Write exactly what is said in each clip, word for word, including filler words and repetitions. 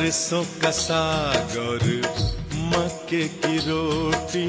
सरसों का साग और मक्के की रोटी,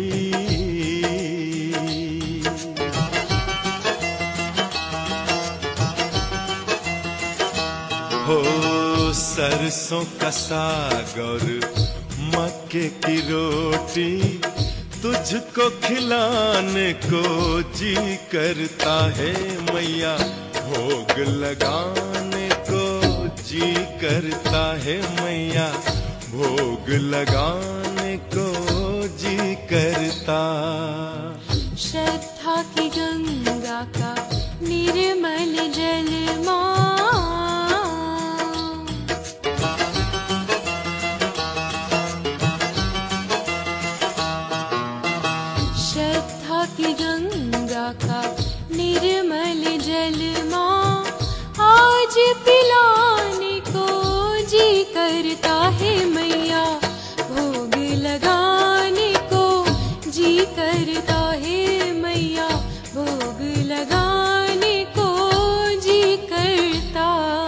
हो सरसों का साग और मक्के की रोटी, तुझको खिलाने को जी करता है मैया, भोग लगाने को जी करता है मैया, भोग लगाने को जी करता। श्रद्धा की गंगा का निर्मल जल माँ, श्रद्धा की गंगा का निर्मल जल माँ, आज पिलाने को जी करता है मैया, भोग लगाने को जी करता है मैया, भोग लगाने को जी करता।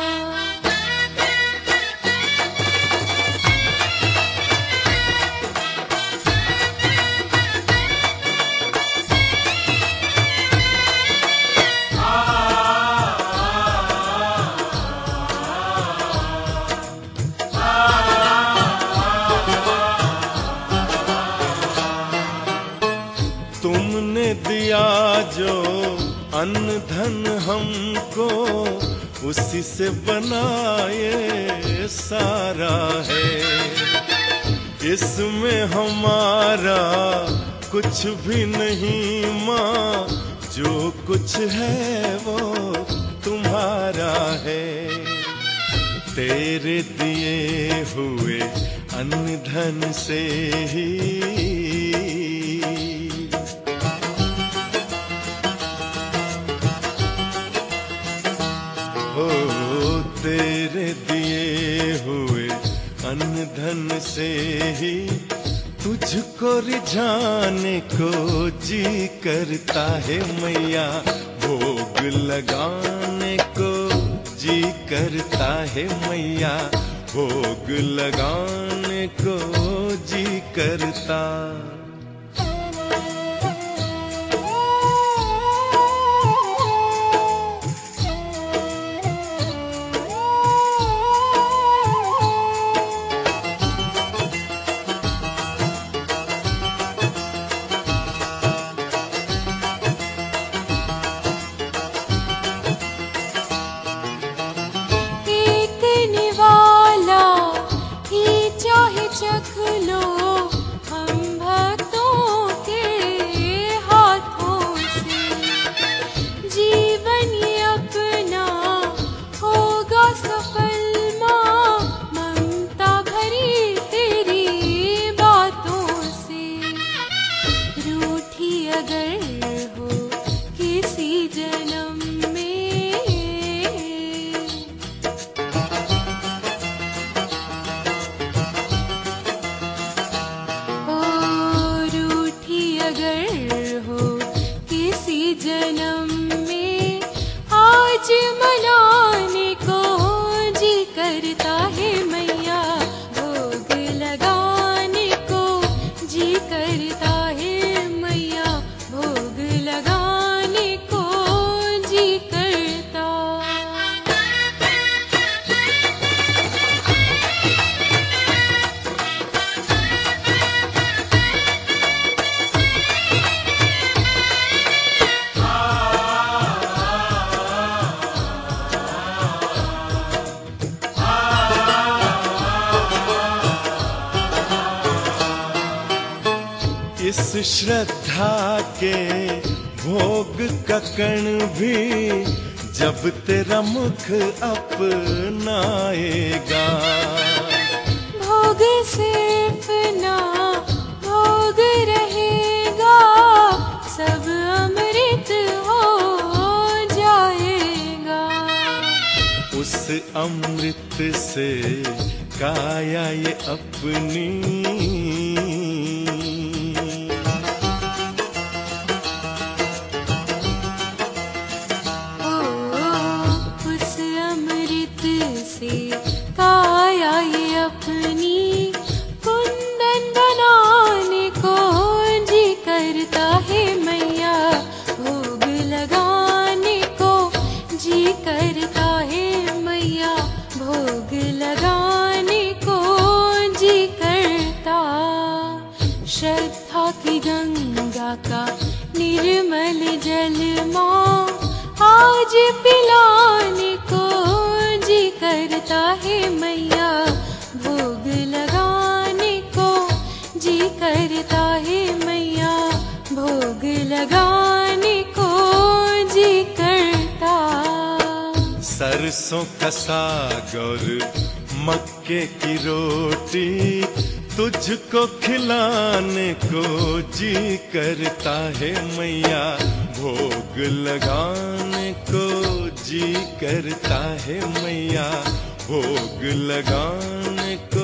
तुमने दिया जो अन्न धन हमको, उसी से बनाए सारा है, इसमें हमारा कुछ भी नहीं माँ, जो कुछ है वो तुम्हारा है। तेरे दिए हुए अन्न धन से ही हो, तेरे दिए हुए अन्न धन से ही तुझको रिझाने को जी करता है मैया, भोग लगाने को जी करता है मैया, भोग लगाने को जी करता। चख लो हम भक्तों के हाथों से, जीवन ये अपना होगा सफल माँ, ममता भरी तेरी बातों से। रूठी अगर हो किसी जन्म में, अगर हो किसी जन्म में, आज मनाने को जी करता है मैया, भोग लगाने को जी करता है मैया, भोग लगाने को जी करता। इस श्रद्धा के भोग का कण भी जब तेरा मुख अपनाएगा, भोग सिर्फ ना भोग रहेगा, सब अमृत हो जाएगा। उस अमृत से काया ये अपनी, से काया ये अपनी, का निर्मल जल माँ आज पिलाने को जी करता है मैया, भोग लगाने को जी करता है मैया, भोग लगाने को जी करता। सरसों का साग और मक्के की रोटी तुझको खिलाने को जी करता है मैया, भोग लगाने को जी करता है मैया, भोग लगाने को